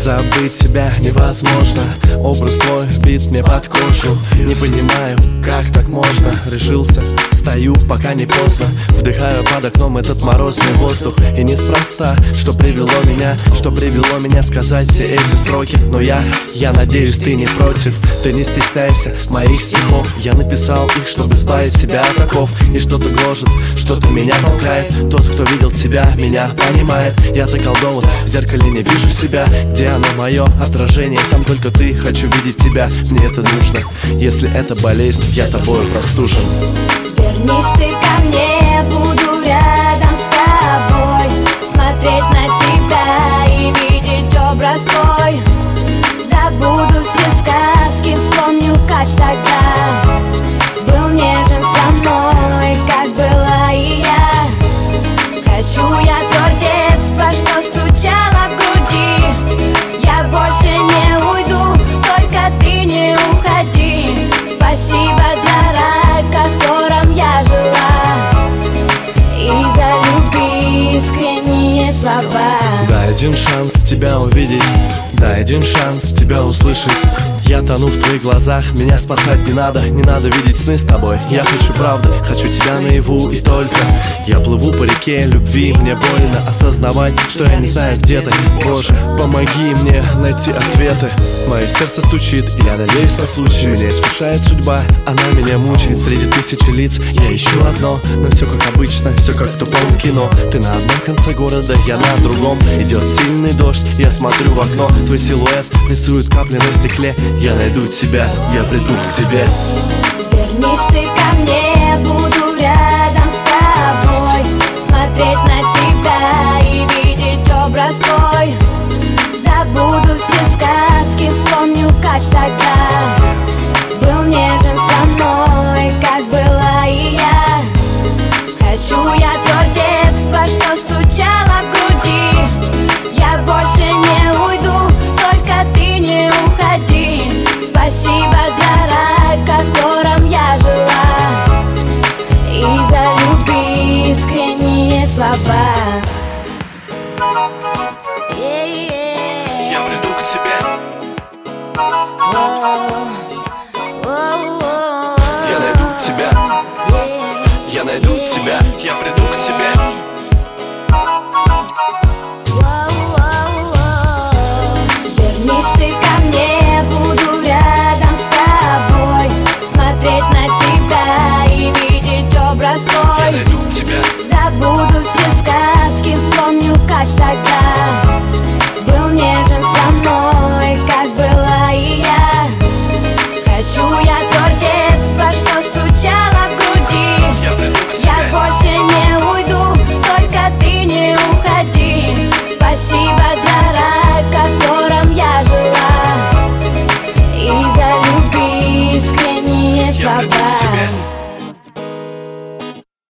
Забыть тебя невозможно, образ твой вбит мне под кожу. Не понимаю, как так можно, решился, стою, пока не поздно. Вдыхаю под окном этот морозный воздух. И неспроста, что привело меня сказать все эти строки. Но я надеюсь, ты не против. Ты не стесняйся моих стихов. Я написал их, чтобы избавить себя от оков. И что-то гложет, что-то меня толкает. Тот, кто видел тебя, меня понимает. Я заколдован, в зеркале не вижу себя. Где оно, мое отражение? Там только ты, хочу видеть тебя. Мне это нужно. Если это болезнь, я тобою простужен. Вернись ты ко мне, буду рядом с тобой, смотреть на тебя и видеть образ твой. Забуду все сказки, вспомню, как тогда был нежен со мной, как была и я. Хочу я то детство, что стучало в груди. Я больше не уйду, только ты не уходи. Спасибо за рай, в котором я жила, и за любви искренние слова. Дай один шанс тебя увидеть, дай один шанс тебя услышать. Я тону в твоих глазах, меня спасать не надо видеть сны с тобой. Я хочу правды, хочу тебя наяву и только. Я плыву по реке любви, мне больно осознавать, что я не знаю, где ты. Боже, помоги мне найти ответы. Мое сердце стучит, и я надеюсь на случай. Меня искушает судьба, она меня мучает. Среди тысячи лиц я ищу одно, но все как обычно, все как в тупом кино. Ты на одном конце города, я на другом. Идет сильный дождь, я смотрю в окно. Твой силуэт рисует капли на стекле. Я найду тебя, я приду к тебе. Вернись ты ко мне, буду рядом с тобой, смотреть на тебя и видеть образ твой. Забуду все сказки, вспомню, как тогда был нежен со мной, как была и я. Хочу я то детство, что стучало в груди. Я больше не уйду, только ты не уходи. Спасибо за рай, в котором я жила, и за любви искренние слова.